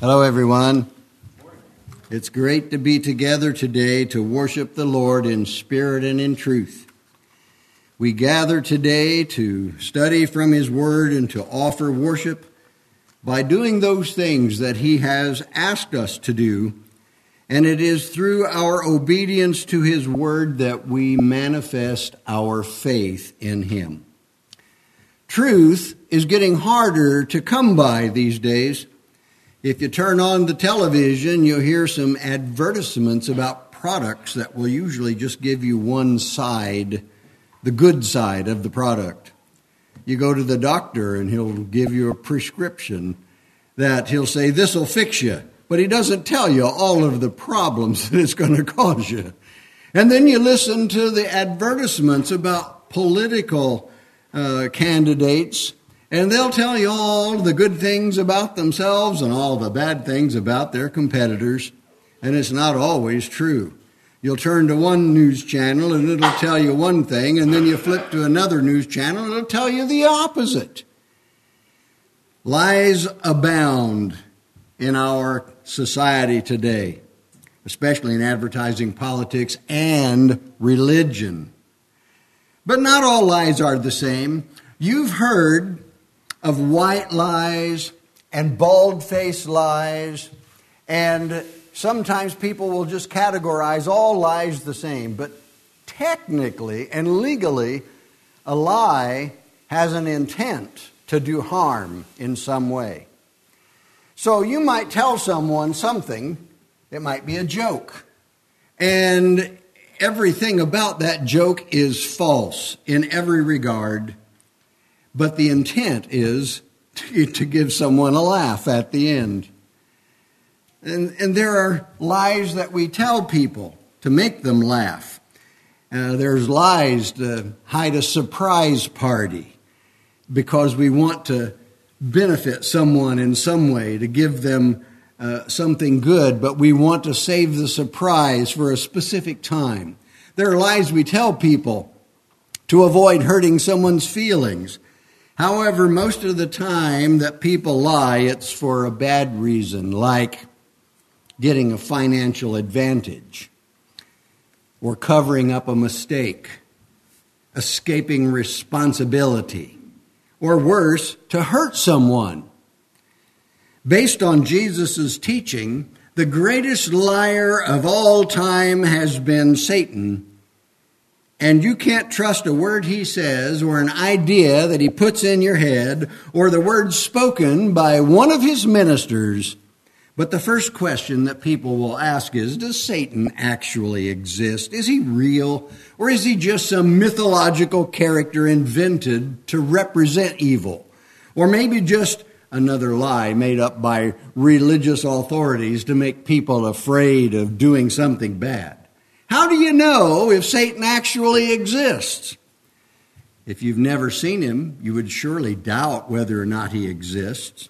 Hello, everyone. It's great to be together today to worship the Lord in spirit and in truth. We gather today to study from His Word and to offer worship by doing those things that He has asked us to do, and it is through our obedience to His Word that we manifest our faith in Him. Truth is getting harder to come by these days. If you turn on the television, you'll hear some advertisements about products that will usually just give you one side, the good side of the product. You go to the doctor and he'll give you a prescription that he'll say, this will fix you. But he doesn't tell you all of the problems that it's going to cause you. And then you listen to the advertisements about political candidates, and they'll tell you all the good things about themselves and all the bad things about their competitors, and it's not always true. You'll turn to one news channel and it'll tell you one thing, and then you flip to another news channel and it'll tell you the opposite. Lies abound in our society today, especially in advertising, politics, and religion. But not all lies are the same. You've heard of white lies and bald-faced lies, and sometimes people will just categorize all lies the same. But technically and legally, a lie has an intent to do harm in some way. So you might tell someone something, it might be a joke, and everything about that joke is false in every regard. But the intent is to give someone a laugh at the end. And there are lies that we tell people to make them laugh. There's lies to hide a surprise party because we want to benefit someone in some way, to give them something good, but we want to save the surprise for a specific time. There are lies we tell people to avoid hurting someone's feelings. However, most of the time that people lie, it's for a bad reason, like getting a financial advantage, or covering up a mistake, escaping responsibility, or worse, to hurt someone. Based on Jesus' teaching, the greatest liar of all time has been Satan. And you can't trust a word he says or an idea that he puts in your head or the words spoken by one of his ministers. But the first question that people will ask is, does Satan actually exist? Is he real? Or is he just some mythological character invented to represent evil? Or maybe just another lie made up by religious authorities to make people afraid of doing something bad? How do you know if Satan actually exists? If you've never seen him, you would surely doubt whether or not he exists.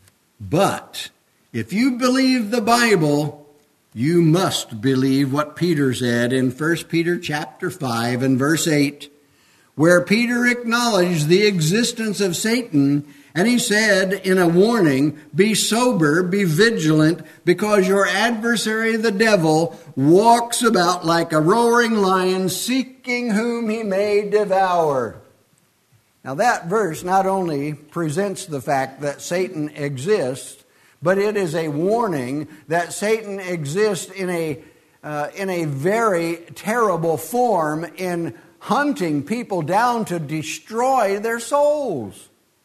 But if you believe the Bible, you must believe what Peter said in 1 Peter chapter 5 and verse 8, where Peter acknowledged the existence of Satan. And he said in a warning, be sober, be vigilant, because your adversary, the devil, walks about like a roaring lion, seeking whom he may devour. Now that verse not only presents the fact that Satan exists, but it is a warning that Satan exists in a very terrible form in hunting people down to destroy their souls.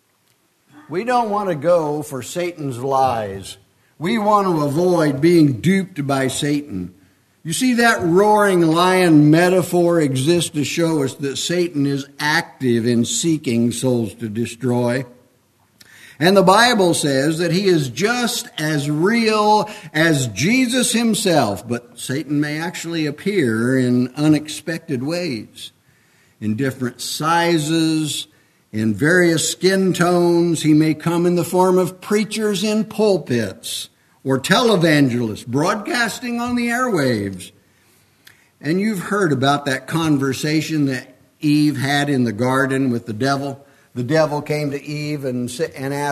We don't want to go for Satan's lies. We want to avoid being duped by Satan. You see, that roaring lion metaphor exists to show us that Satan is active in seeking souls to destroy. And the Bible says that he is just as real as Jesus himself, but Satan may actually appear in unexpected ways, in different sizes, in various skin tones. He may come in the form of preachers in pulpits or televangelists broadcasting on the airwaves. And you've heard about that conversation that Eve had in the garden with the devil. The devil came to Eve and asked,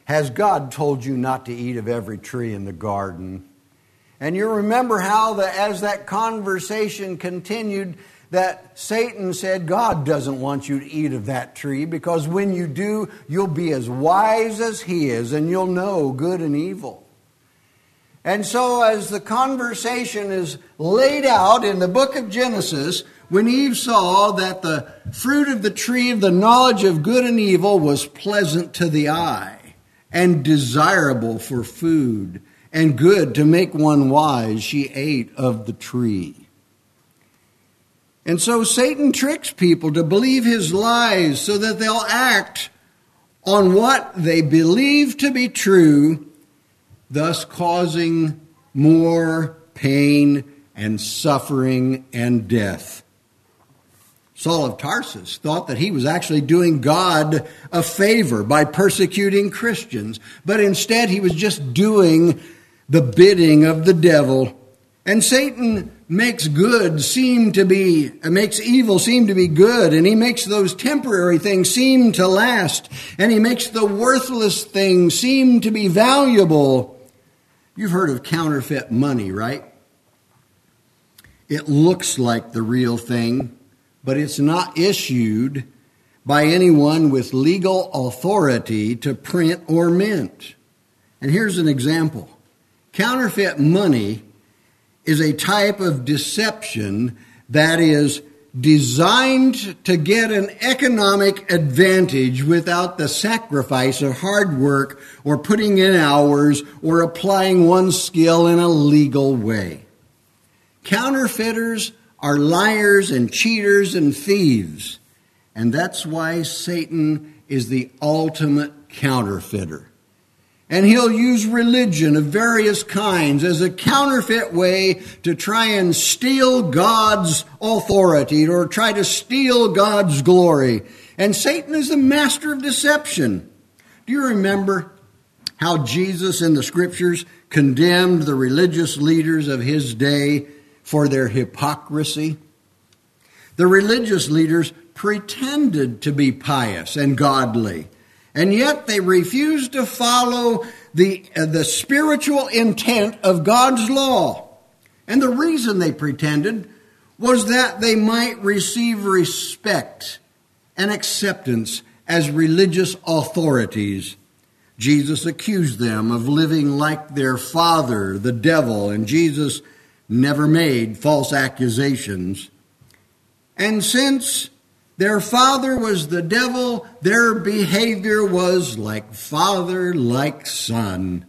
Has God told you not to eat of every tree in the garden? And you remember how as that conversation continued, that Satan said, God doesn't want you to eat of that tree, because when you do, you'll be as wise as he is, and you'll know good and evil. And so as the conversation is laid out in the book of Genesis, when Eve saw that the fruit of the tree of the knowledge of good and evil was pleasant to the eye, and desirable for food, and good to make one wise, she ate of the tree. And so Satan tricks people to believe his lies so that they'll act on what they believe to be true, thus causing more pain and suffering and death. Saul of Tarsus thought that he was actually doing God a favor by persecuting Christians, but instead he was just doing the bidding of the devil. And Satan makes evil seem to be good, and he makes those temporary things seem to last, and he makes the worthless things seem to be valuable. You've heard of counterfeit money, right? It looks like the real thing, but it's not issued by anyone with legal authority to print or mint. And here's an example. Counterfeit money is a type of deception that is designed to get an economic advantage without the sacrifice of hard work or putting in hours or applying one's skill in a legal way. Counterfeiters are liars and cheaters and thieves, and that's why Satan is the ultimate counterfeiter. And he'll use religion of various kinds as a counterfeit way to try and steal God's authority or try to steal God's glory. And Satan is the master of deception. Do you remember how Jesus in the Scriptures condemned the religious leaders of his day for their hypocrisy? The religious leaders pretended to be pious and godly, and yet they refused to follow the spiritual intent of God's law. And the reason they pretended was that they might receive respect and acceptance as religious authorities. Jesus accused them of living like their father, the devil, and Jesus never made false accusations. And since their father was the devil, their behavior was like father, like son.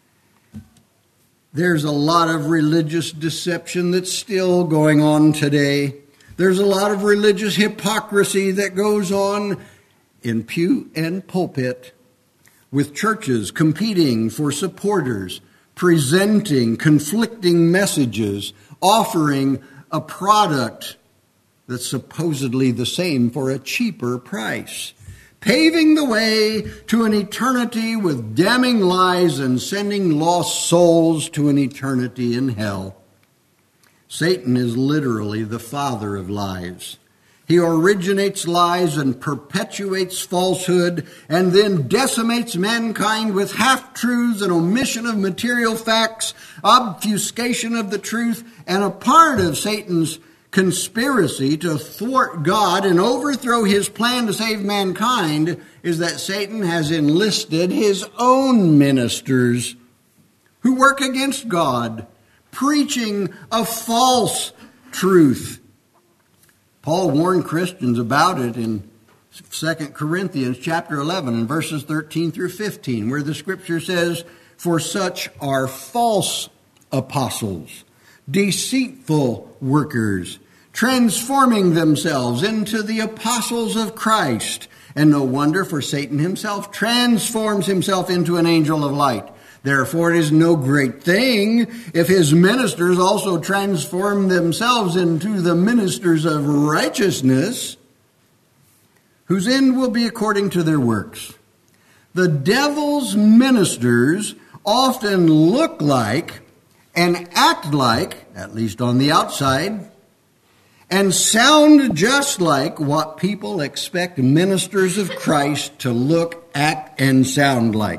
There's a lot of religious deception that's still going on today. There's a lot of religious hypocrisy that goes on in pew and pulpit, with churches competing for supporters, presenting conflicting messages, offering a product that's supposedly the same for a cheaper price, paving the way to an eternity with damning lies and sending lost souls to an eternity in hell. Satan is literally the father of lies. He originates lies and perpetuates falsehood, and then decimates mankind with half-truths and omission of material facts, obfuscation of the truth, and a part of Satan's conspiracy to thwart God and overthrow his plan to save mankind is that Satan has enlisted his own ministers who work against God, preaching a false truth. Paul warned Christians about it in 2 Corinthians chapter 11 and verses 13 through 15, where the scripture says, "For such are false apostles, deceitful workers, transforming themselves into the apostles of Christ. And no wonder, for Satan himself transforms himself into an angel of light. Therefore it is no great thing if his ministers also transform themselves into the ministers of righteousness, whose end will be according to their works." The devil's ministers often look like and act like, at least on the outside, and sound just like what people expect ministers of Christ to look, act, and sound like.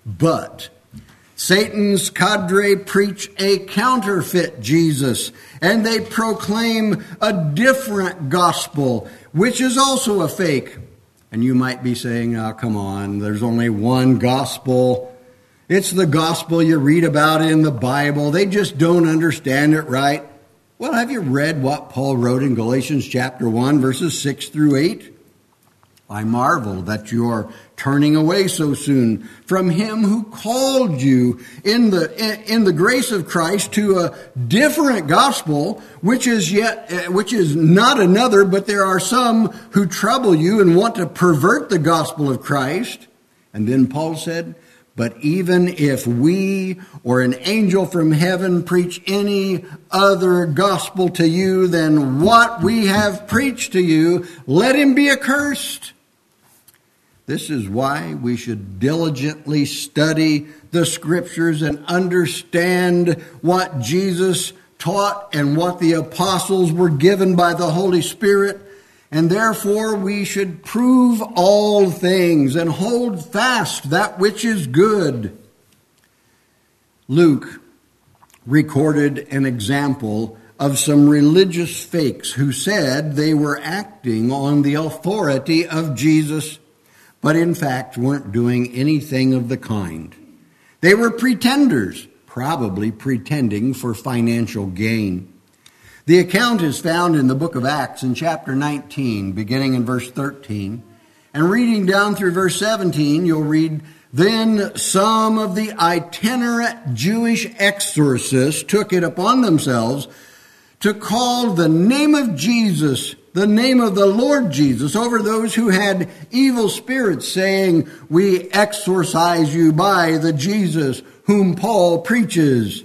But Satan's cadre preach a counterfeit Jesus, and they proclaim a different gospel, which is also a fake. And you might be saying, oh, come on, there's only one gospel. It's the gospel you read about in the Bible. They just don't understand it right. Well, have you read what Paul wrote in Galatians chapter 1, verses 6 through 8? I marvel that you are turning away so soon from him who called you in the grace of Christ to a different gospel, which is not another, but there are some who trouble you and want to pervert the gospel of Christ. And then Paul said, but even if we or an angel from heaven preach any other gospel to you than what we have preached to you, let him be accursed. This is why we should diligently study the Scriptures and understand what Jesus taught and what the apostles were given by the Holy Spirit. And therefore we should prove all things and hold fast that which is good. Luke recorded an example of some religious fakes who said they were acting on the authority of Jesus, but in fact weren't doing anything of the kind. They were pretenders, probably pretending for financial gain. The account is found in the book of Acts in chapter 19, beginning in verse 13. And reading down through verse 17, you'll read, then some of the itinerant Jewish exorcists took it upon themselves to call the name of Jesus, the name of the Lord Jesus, over those who had evil spirits, saying, we exorcise you by the Jesus whom Paul preaches.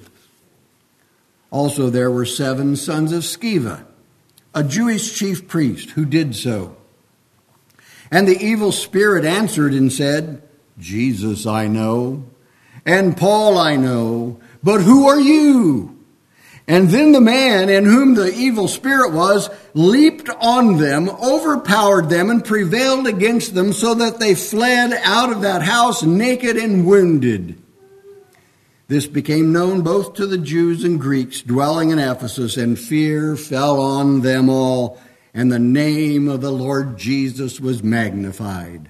Also there were 7 sons of Sceva, a Jewish chief priest, who did so. And the evil spirit answered and said, Jesus I know, and Paul I know, but who are you? And then the man in whom the evil spirit was leaped on them, overpowered them, and prevailed against them, so that they fled out of that house naked and wounded. This became known both to the Jews and Greeks dwelling in Ephesus, and fear fell on them all, and the name of the Lord Jesus was magnified.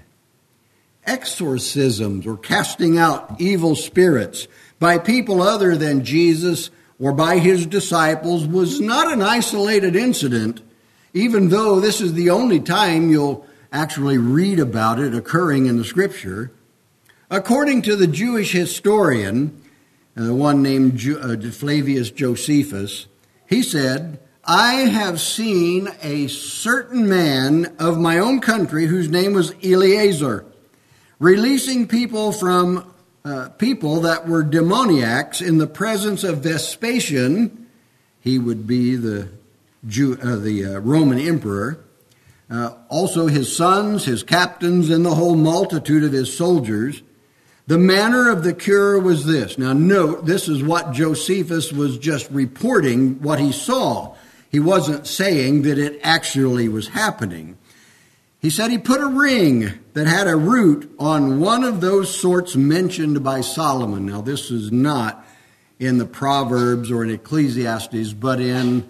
Exorcisms, or casting out evil spirits by people other than Jesus or by his disciples, was not an isolated incident, even though this is the only time you'll actually read about it occurring in the Scripture. According to the Jewish historian, one named Flavius Josephus, he said, I have seen a certain man of my own country whose name was Eleazar, releasing people from people that were demoniacs in the presence of Vespasian. He would be the Roman emperor. Also his sons, his captains, and the whole multitude of his soldiers. The manner of the cure was this. Now note, this is what Josephus was just reporting, what he saw. He wasn't saying that it actually was happening. He said he put a ring that had a root on one of those sorts mentioned by Solomon. Now this is not in the Proverbs or in Ecclesiastes, but in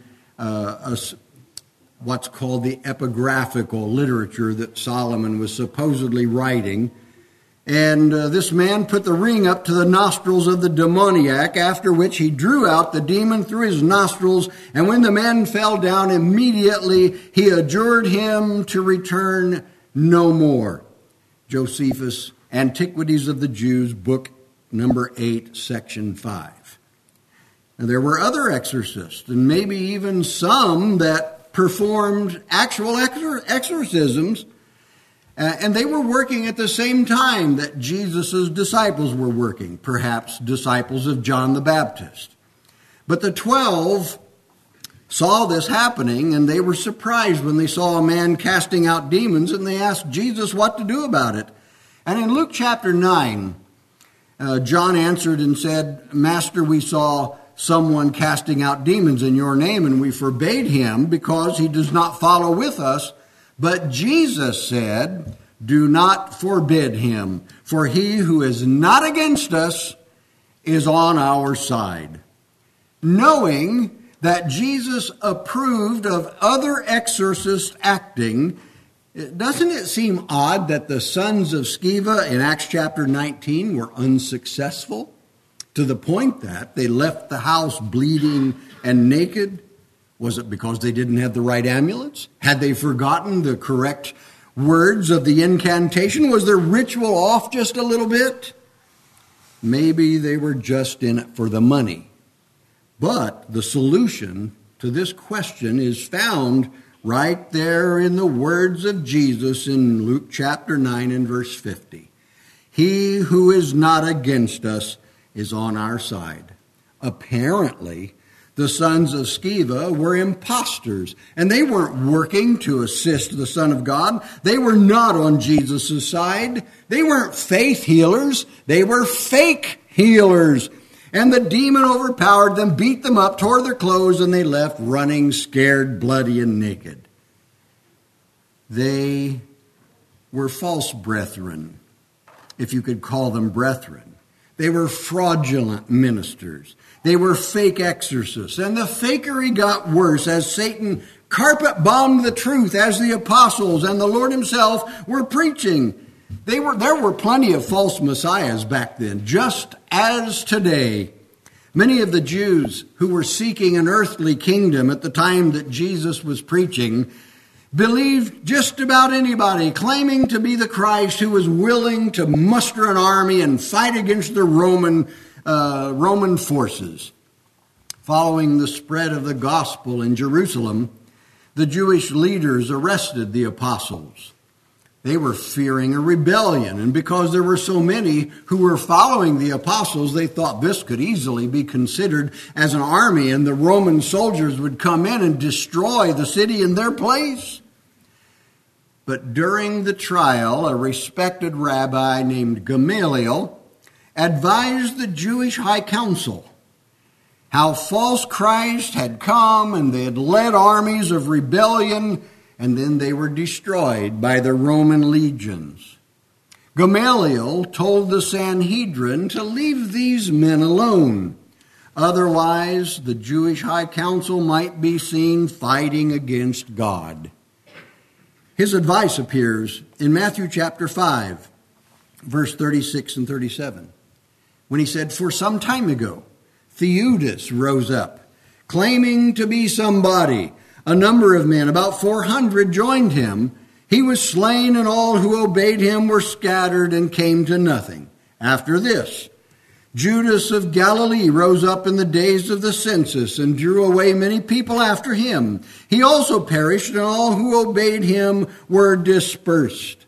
what's called the epigraphical literature that Solomon was supposedly writing. And this man put the ring up to the nostrils of the demoniac, after which he drew out the demon through his nostrils. And when the man fell down, immediately he adjured him to return no more. Josephus, Antiquities of the Jews, book number 8, section 5. Now, there were other exorcists, and maybe even some that performed actual exorcisms. And they were working at the same time that Jesus' disciples were working, perhaps disciples of John the Baptist. But the 12 saw this happening, and they were surprised when they saw a man casting out demons, and they asked Jesus what to do about it. And in Luke chapter 9, John answered and said, Master, we saw someone casting out demons in your name, and we forbade him because he does not follow with us. But Jesus said, Do not forbid him, for he who is not against us is on our side. Knowing that Jesus approved of other exorcists acting, doesn't it seem odd that the sons of Sceva in Acts chapter 19 were unsuccessful to the point that they left the house bleeding and naked? Was it because they didn't have the right amulets? Had they forgotten the correct words of the incantation? Was their ritual off just a little bit? Maybe they were just in it for the money. But the solution to this question is found right there in the words of Jesus in Luke chapter 9 and verse 50. He who is not against us is on our side. Apparently, the sons of Sceva were imposters, and they weren't working to assist the Son of God. They were not on Jesus' side. They weren't faith healers. They were fake healers. And the demon overpowered them, beat them up, tore their clothes, and they left running, scared, bloody, and naked. They were false brethren, if you could call them brethren. They were fraudulent ministers. They were fake exorcists. And the fakery got worse as Satan carpet bombed the truth as the apostles and the Lord himself were preaching. There were plenty of false messiahs back then, just as today. Many of the Jews who were seeking an earthly kingdom at the time that Jesus was preaching believed just about anybody claiming to be the Christ who was willing to muster an army and fight against the Roman forces. Following the spread of the gospel in Jerusalem, the Jewish leaders arrested the apostles. They were fearing a rebellion, and because there were so many who were following the apostles, they thought this could easily be considered as an army, and the Roman soldiers would come in and destroy the city in their place. But during the trial, a respected rabbi named Gamaliel advised the Jewish high council how false Christ had come and they had led armies of rebellion, and then they were destroyed by the Roman legions. Gamaliel told the Sanhedrin to leave these men alone. Otherwise, the Jewish high council might be seen fighting against God. His advice appears in Matthew chapter 5, verse 36 and 37, when he said, "For some time ago, Theudas rose up, claiming to be somebody. A number of men, about 400, joined him. He was slain, and all who obeyed him were scattered and came to nothing. After this, Judas of Galilee rose up in the days of the census and drew away many people after him. He also perished, and all who obeyed him were dispersed."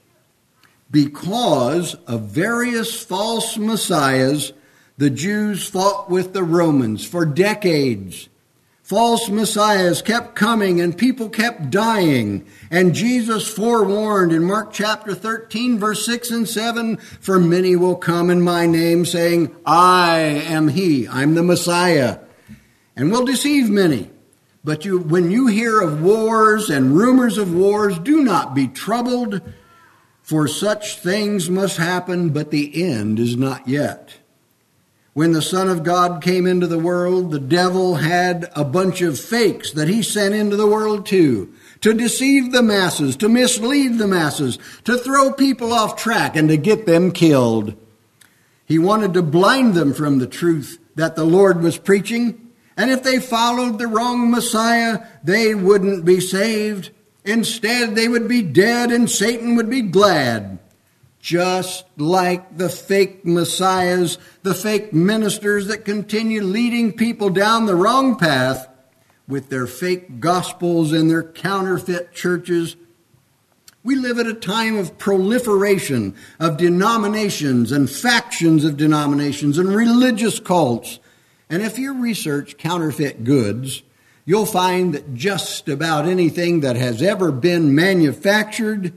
Because of various false messiahs, the Jews fought with the Romans for decades. False messiahs kept coming and people kept dying. And Jesus forewarned in Mark chapter 13, verse 6 and 7, "For many will come in my name, saying, 'I am he,' I'm the Messiah, and will deceive many. But when you hear of wars and rumors of wars, do not be troubled, for such things must happen, but the end is not yet." When the Son of God came into the world, the devil had a bunch of fakes that he sent into the world too, to deceive the masses, to mislead the masses, to throw people off track and to get them killed. He wanted to blind them from the truth that the Lord was preaching, and if they followed the wrong Messiah, they wouldn't be saved. Instead, they would be dead and Satan would be glad. Just like the fake messiahs, the fake ministers that continue leading people down the wrong path with their fake gospels and their counterfeit churches. We live at a time of proliferation of denominations and factions of denominations and religious cults. And if you research counterfeit goods, you'll find that just about anything that has ever been manufactured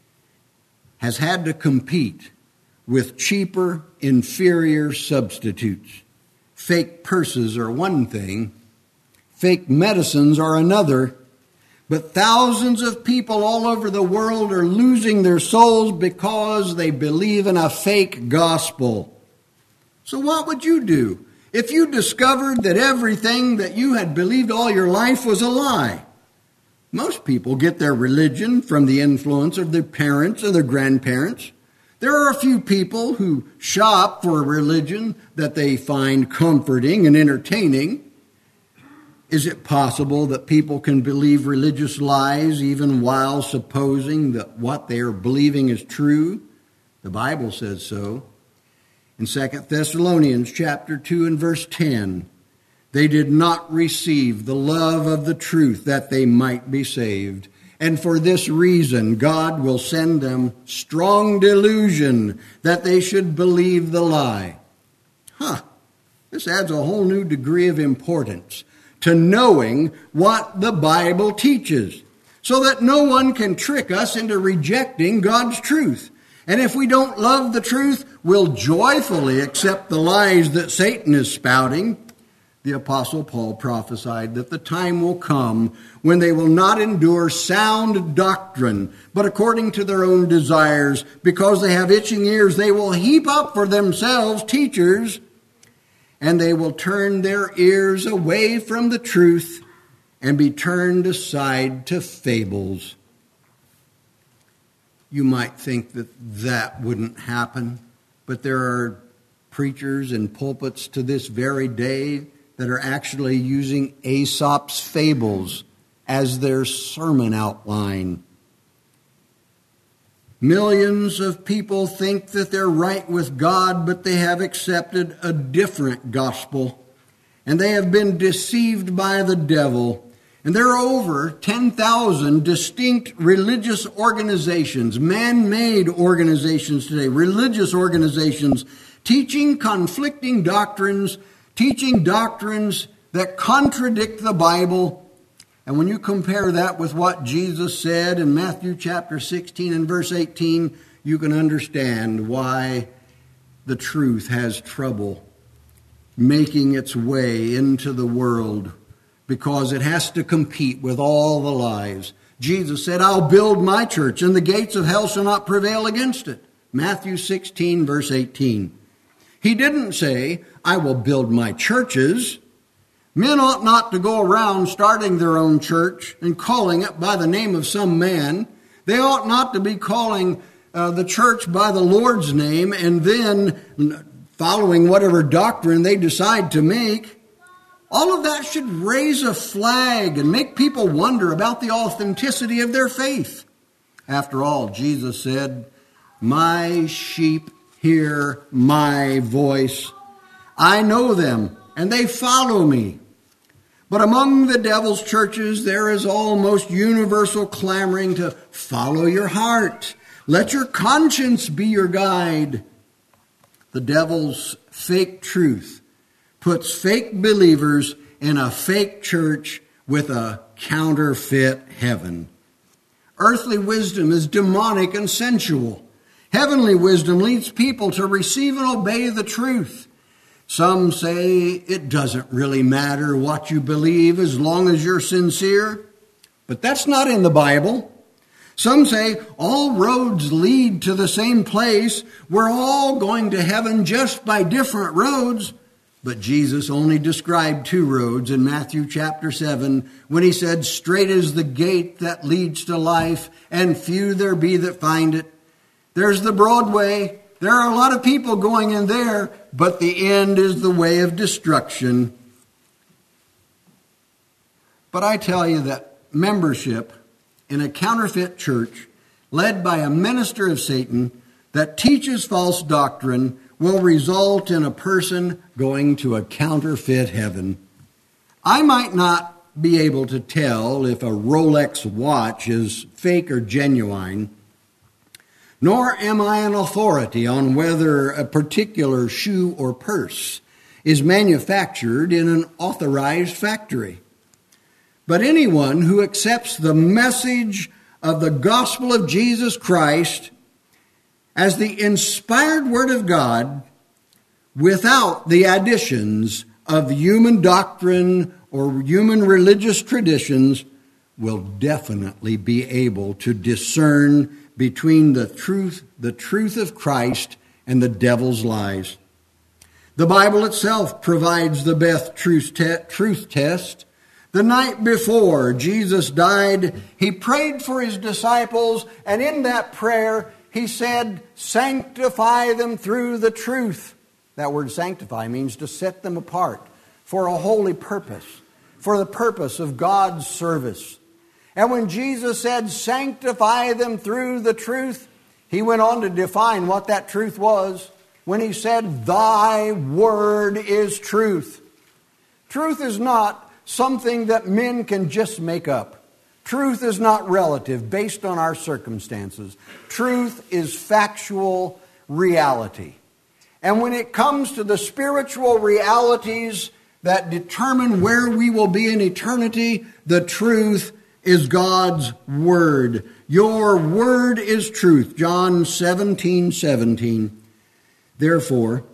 has had to compete with cheaper, inferior substitutes. Fake purses are one thing, fake medicines are another, But thousands of people all over the world are losing their souls because they believe in a fake gospel. So what would you do if you discovered that everything that you had believed all your life was a lie? Most people get their religion from the influence of their parents or their grandparents. There are a few people who shop for a religion that they find comforting and entertaining. Is it possible that people can believe religious lies even while supposing that what they are believing is true? The Bible says so. In 2 Thessalonians chapter 2 and verse 10, they did not receive the love of the truth that they might be saved. And for this reason, God will send them strong delusion that they should believe the lie. This adds a whole new degree of importance to knowing what the Bible teaches, so that no one can trick us into rejecting God's truth. And if we don't love the truth, we'll joyfully accept the lies that Satan is spouting. The Apostle Paul prophesied that the time will come when they will not endure sound doctrine, but according to their own desires, because they have itching ears, they will heap up for themselves teachers, and they will turn their ears away from the truth and be turned aside to fables. You might think that that wouldn't happen, but there are preachers in pulpits to this very day that are actually using Aesop's fables as their sermon outline. Millions of people think that they're right with God, but they have accepted a different gospel, and they have been deceived by the devil. And there are over 10,000 distinct religious organizations, man-made organizations today, religious organizations, teaching conflicting doctrines, teaching doctrines that contradict the Bible. And when you compare that with what Jesus said in Matthew chapter 16 and verse 18, you can understand why the truth has trouble making its way into the world, because it has to compete with all the lies. Jesus said, I'll build my church, and the gates of hell shall not prevail against it. Matthew 16, verse 18. He didn't say, I will build my churches. Men ought not to go around starting their own church and calling it by the name of some man. They ought not to be calling the church by the Lord's name and then following whatever doctrine they decide to make. All of that should raise a flag and make people wonder about the authenticity of their faith. After all, Jesus said, my sheep hear my voice. I know them, and they follow me. But among the devil's churches, there is almost universal clamoring to follow your heart. Let your conscience be your guide. The devil's fake truth puts fake believers in a fake church with a counterfeit heaven. Earthly wisdom is demonic and sensual. Heavenly wisdom leads people to receive and obey the truth. Some say it doesn't really matter what you believe as long as you're sincere, but that's not in the Bible. Some say all roads lead to the same place. We're all going to heaven just by different roads. But Jesus only described two roads in Matthew chapter 7 when he said, straight is the gate that leads to life, and few there be that find it. There's the broad way. There are a lot of people going in there, but the end is the way of destruction. But I tell you that membership in a counterfeit church led by a minister of Satan that teaches false doctrine will result in a person going to a counterfeit heaven. I might not be able to tell if a Rolex watch is fake or genuine, nor am I an authority on whether a particular shoe or purse is manufactured in an authorized factory. But anyone who accepts the message of the gospel of Jesus Christ as the inspired word of God without the additions of human doctrine or human religious traditions will definitely be able to discern between the truth of Christ and the devil's lies. The Bible itself provides the best truth test. The night before Jesus died, he prayed for his disciples, and in that prayer he said, "Sanctify them through the truth." That word sanctify means to set them apart for a holy purpose, for the purpose of God's service. And when Jesus said, "Sanctify them through the truth," he went on to define what that truth was when he said, "Thy word is truth." Truth is not something that men can just make up. Truth is not relative, based on our circumstances. Truth is factual reality. And when it comes to the spiritual realities that determine where we will be in eternity, the truth is God's word. Your word is truth. John 17:17. Therefore,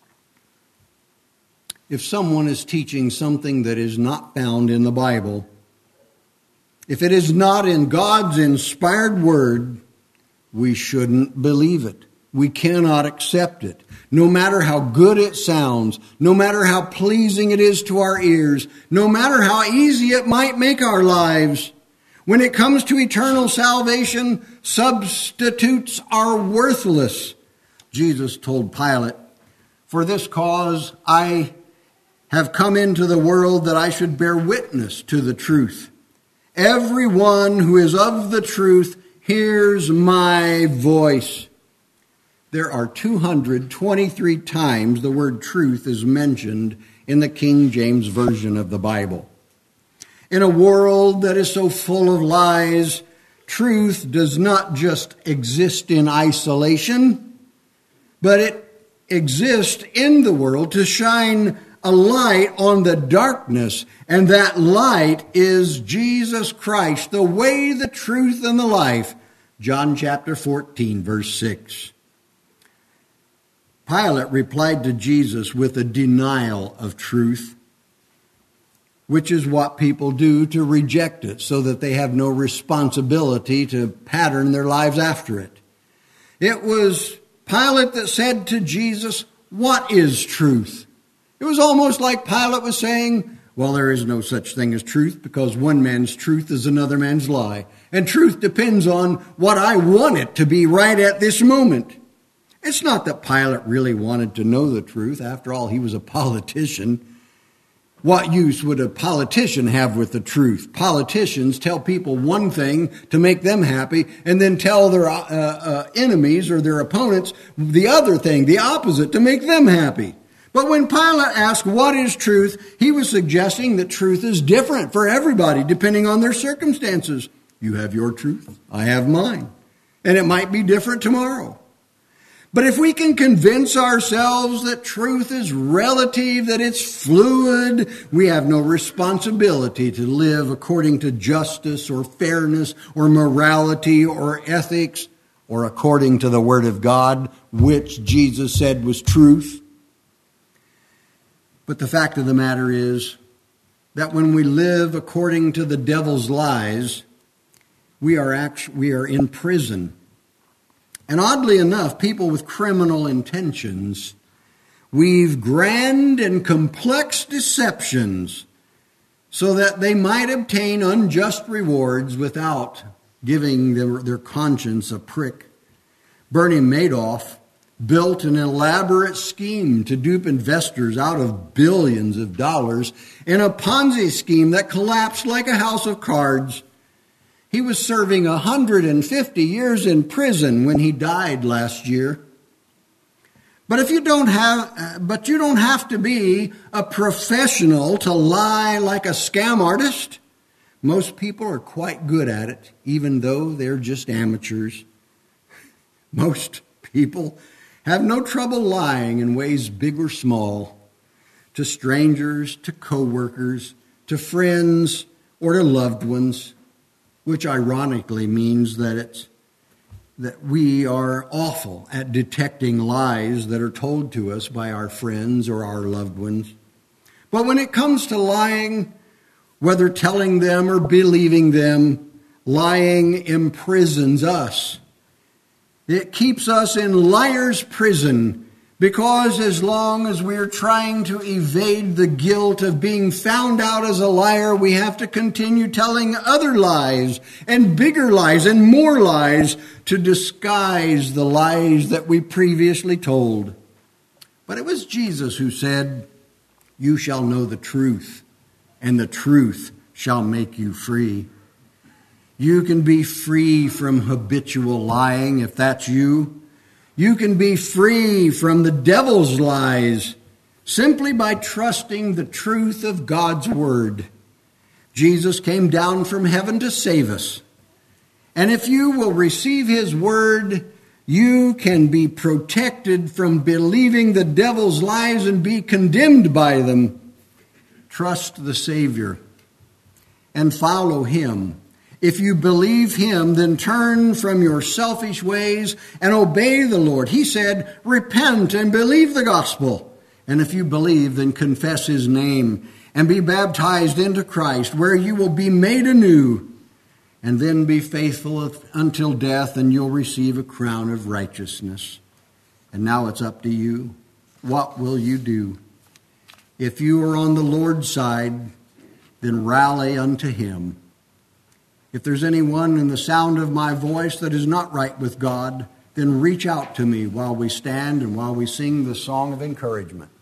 if someone is teaching something that is not found in the Bible, if it is not in God's inspired word, we shouldn't believe it. We cannot accept it. No matter how good it sounds, no matter how pleasing it is to our ears, no matter how easy it might make our lives, when it comes to eternal salvation, substitutes are worthless. Jesus told Pilate, "For this cause I have come into the world, that I should bear witness to the truth. Everyone who is of the truth hears my voice." There are 223 times the word truth is mentioned in the King James Version of the Bible. In a world that is so full of lies, truth does not just exist in isolation, but it exists in the world to shine a light on the darkness, and that light is Jesus Christ, the way, the truth, and the life. John chapter 14, verse 6. Pilate replied to Jesus with a denial of truth, which is what people do to reject it, so that they have no responsibility to pattern their lives after it. It was Pilate that said to Jesus, "What is truth?" It was almost like Pilate was saying, "Well, there is no such thing as truth, because one man's truth is another man's lie. And truth depends on what I want it to be right at this moment." It's not that Pilate really wanted to know the truth. After all, he was a politician. What use would a politician have with the truth? Politicians tell people one thing to make them happy, and then tell their enemies or their opponents the other thing, the opposite, to make them happy. But when Pilate asked what is truth, he was suggesting that truth is different for everybody depending on their circumstances. You have your truth, I have mine, and it might be different tomorrow. But if we can convince ourselves that truth is relative, that it's fluid, we have no responsibility to live according to justice or fairness or morality or ethics or according to the Word of God, which Jesus said was truth. But the fact of the matter is that when we live according to the devil's lies, we are in prison. And oddly enough, people with criminal intentions weave grand and complex deceptions so that they might obtain unjust rewards without giving their conscience a prick. Bernie Madoff built an elaborate scheme to dupe investors out of billions of dollars in a Ponzi scheme that collapsed like a house of cards. He was serving 150 years in prison when he died last year. But you don't have to be a professional to lie like a scam artist. Most people are quite good at it, even though they're just amateurs. Most people have no trouble lying in ways big or small, to strangers, to co-workers, to friends, or to loved ones, which ironically means that we are awful at detecting lies that are told to us by our friends or our loved ones. But when it comes to lying, whether telling them or believing them, lying imprisons us. It keeps us in liar's prison, because as long as we're trying to evade the guilt of being found out as a liar, we have to continue telling other lies and bigger lies and more lies to disguise the lies that we previously told. But it was Jesus who said, "You shall know the truth, and the truth shall make you free." You can be free from habitual lying if that's you. You can be free from the devil's lies simply by trusting the truth of God's word. Jesus came down from heaven to save us. And if you will receive his word, you can be protected from believing the devil's lies and be condemned by them. Trust the Savior and follow him. If you believe him, then turn from your selfish ways and obey the Lord. He said, repent and believe the gospel. And if you believe, then confess his name and be baptized into Christ, where you will be made anew. And then be faithful until death, and you'll receive a crown of righteousness. And now it's up to you. What will you do? If you are on the Lord's side, then rally unto him. If there's anyone in the sound of my voice that is not right with God, then reach out to me while we stand and while we sing the song of encouragement.